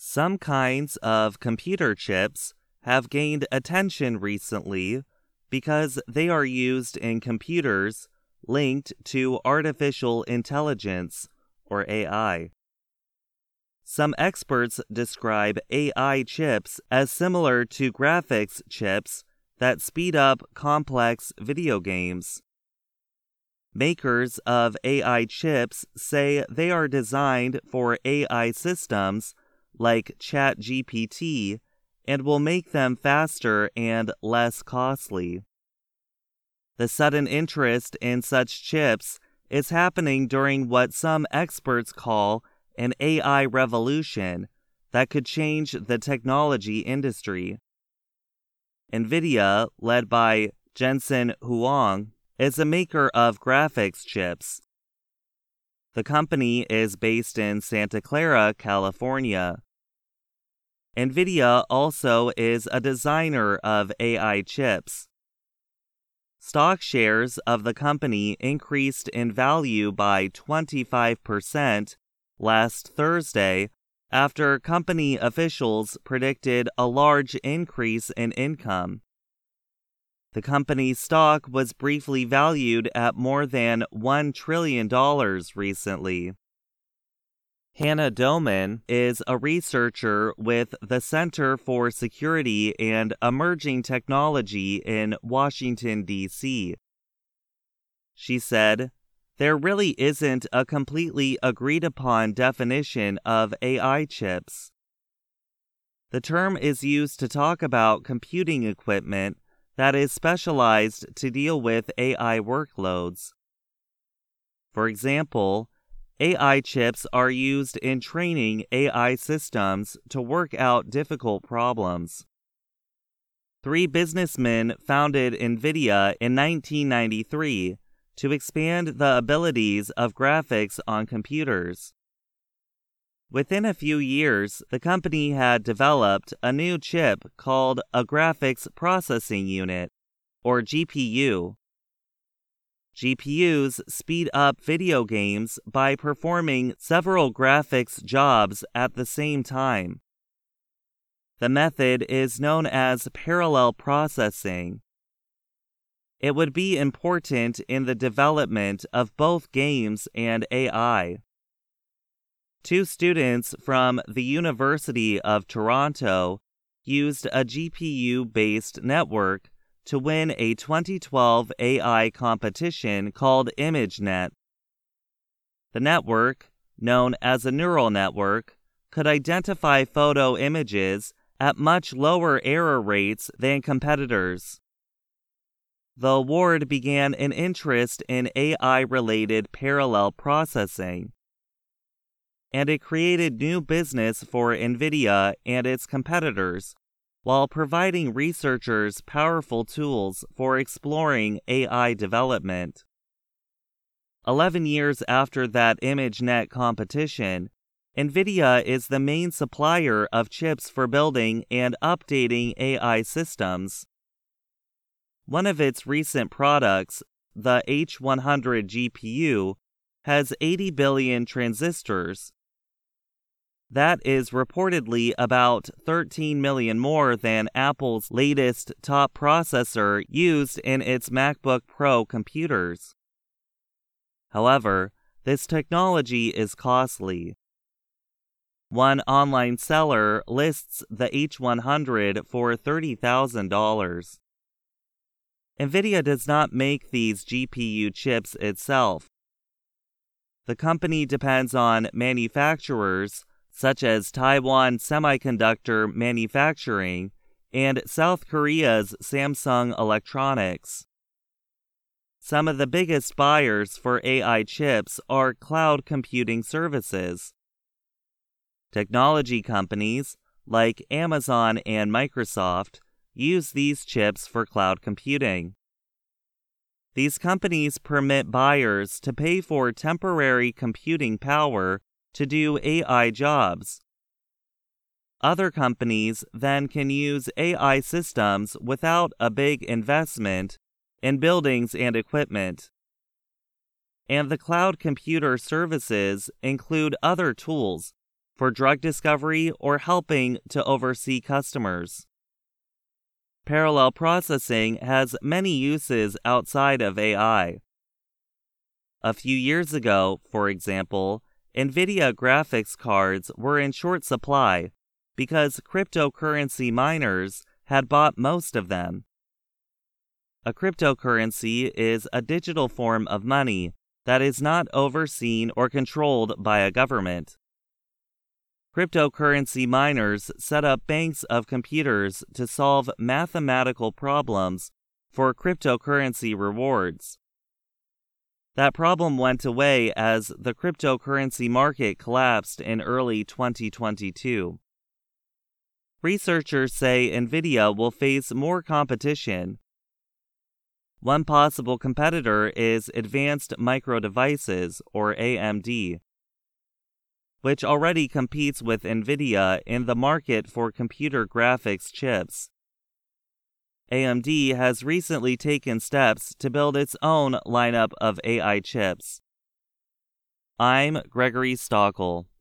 Some kinds of computer chips have gained attention recently because they are used in computers linked to artificial intelligence, or AI. Some experts describe AI chips as similar to graphics chips that speed up complex video games. Makers of AI chips say they are designed for AI systems like ChatGPT and will make them faster and less costly. The sudden interest in such chips is happening during what some experts call an AI revolution that could change the technology industry. NVIDIA, led by Jensen Huang, is a maker of graphics chips. The company is based in Santa Clara, California. NVIDIA also is a designer of AI chips. Stock shares of the company increased in value by 25% last Thursday after company officials predicted a large increase in income. The company's stock was briefly valued at more than $1 trillion recently. Hannah Doman is a researcher with the Center for Security and Emerging Technology in Washington, D.C. She said, "There really isn't a completely agreed-upon definition of AI chips. The term is used to talk about computing equipment that is specialized to deal with AI workloads. For example, AI chips are used in training AI systems to work out difficult problems." 3 businessmen founded NVIDIA in 1993 to expand the abilities of graphics on computers. Within a few years, the company had developed a new chip called a graphics processing unit, or GPU. GPUs speed up video games by performing several graphics jobs at the same time. The method is known as parallel processing. It would be important in the development of both games and AI. 2 students from the University of Toronto used a GPU-based network to win a 2012 AI competition called ImageNet. The network, known as a neural network, could identify photo images at much lower error rates than competitors. The award began an interest in AI-related parallel processing, and it created new business for NVIDIA and its competitors, while providing researchers powerful tools for exploring AI development. 11 years after that ImageNet competition, NVIDIA is the main supplier of chips for building and updating AI systems. One of its recent products, the H100 GPU, has 80 billion transistors. That is reportedly about 13 million more than Apple's latest top processor used in its MacBook Pro computers. However, this technology is costly. One online seller lists the H100 for $30,000. NVIDIA does not make these GPU chips itself. The company depends on manufacturers such as Taiwan Semiconductor Manufacturing and South Korea's Samsung Electronics. Some of the biggest buyers for AI chips are cloud computing services. Technology companies like Amazon and Microsoft use these chips for cloud computing. These companies permit buyers to pay for temporary computing power to do AI jobs. Other companies then can use AI systems without a big investment in buildings and equipment. And the cloud computer services include other tools for drug discovery or helping to oversee customers. Parallel processing has many uses outside of AI. A few years ago, for example, NVIDIA graphics cards were in short supply because cryptocurrency miners had bought most of them. A cryptocurrency is a digital form of money that is not overseen or controlled by a government. Cryptocurrency miners set up banks of computers to solve mathematical problems for cryptocurrency rewards. That problem went away as the cryptocurrency market collapsed in early 2022. Researchers say NVIDIA will face more competition. One possible competitor is Advanced Micro Devices, or AMD, which already competes with NVIDIA in the market for computer graphics chips. AMD has recently taken steps to build its own lineup of AI chips. I'm Gregory Stockel.